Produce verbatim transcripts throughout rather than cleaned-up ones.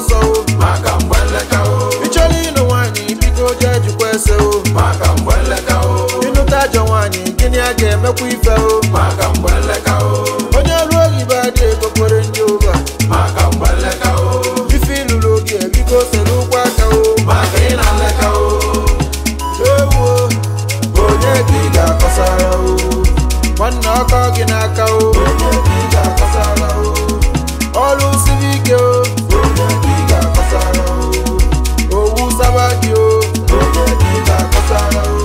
ọsọ maka mgbeleka o ịchọrọ ịnụ nwaanyị biko jee jikwa ese o maka mgbeleka o ịnụta ajọ nwaanyị gịnị a ga-emekwa ife o maka mgbeleka o onye ọrụ oyibo adị ego kwere ndị ụba maka mgbeleka o ife ịlụrụ oge biko sere ụkwụ aka o maka ị na-aleka o ewu onye ka ị ga-akọsara o nwanne ọkọ gị n'aka o onye ka ị ga-akọsara o ọrụ siri ike o onye ka ị ga-akọsara o owu saba gị o onye ka ị ga-akọsara o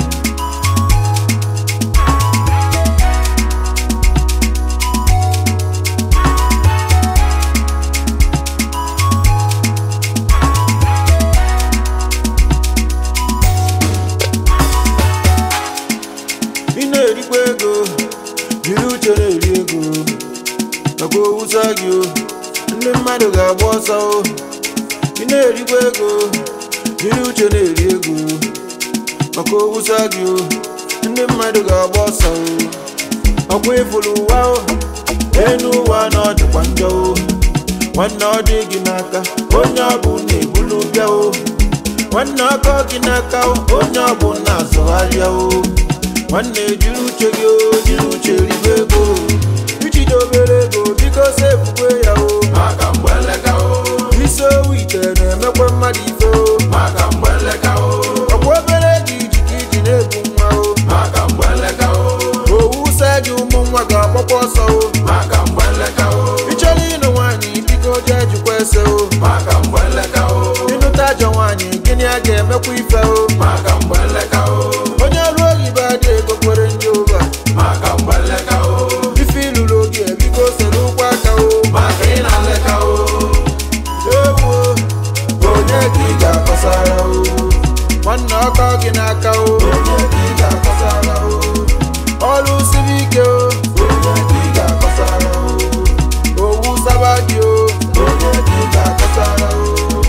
ị na-erikwa ego jiri uche na-eri ego nakwa owusa gị o ndị mmadụ ga-agba ọsọ o ị na-erikwa ego jiri uche na-eri ego maka owusa gị o ndị mmadụ ga-agba ọsọ o ọkwa ịfụrụ ụwa o enu ụwa na ọ dịkwa njọ o nwanne ọ dị gị n'aka onye ọ bụ na-ebulu bịa o nwanne ọkọ gị n'aka o onye ọ bụ na-azụgharịa o nwanne jiri uche gị o jiri uche ribe ego ijide obere ego biko sefukwe ya o maka mgbeleka o isi owu ite na-emekwa mmadụ ife o maka mgbeleka o ọkwa obere ego iji ka iji na-ebu nwa o maka mgbeleka o owu sa gị ụmụ nwa ga-agbakwa ọsọ o maka mgbeleka o ịchọrọ ịnụ nwaanyị biko jee jikwa ese o maka mgbeleka o ịnụta ajọ nwaanyị gịnị a ga-emekwa ife o maka mgbeleka o onye ọrụ oyibo adị ego kwere ndị ụba maka mgbeleka o ife ịlụrụ oge biko sere ụkwụ aka o maka ị na-aleka o ewu onye ka ị ga-akọsara o nwanne ọkọ gị n'aka o onye ka ị ga-akọsara o ọrụ siri ike o onye ka ị ga-akọsara o owu saba gị o onye ka ị ga-akọsara o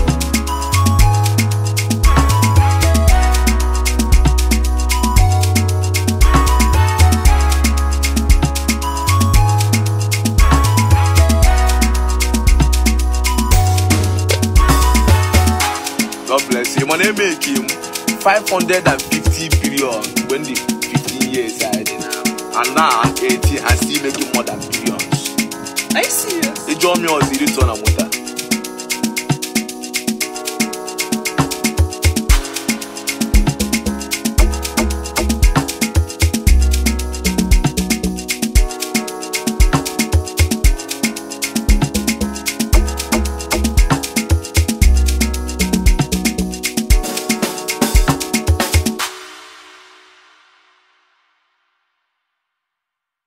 God bless you. My name make him five hundred fifty billion when the fifteen years I did now. And now I'm eighty and still making more than billions. Are you serious? They draw me on the return of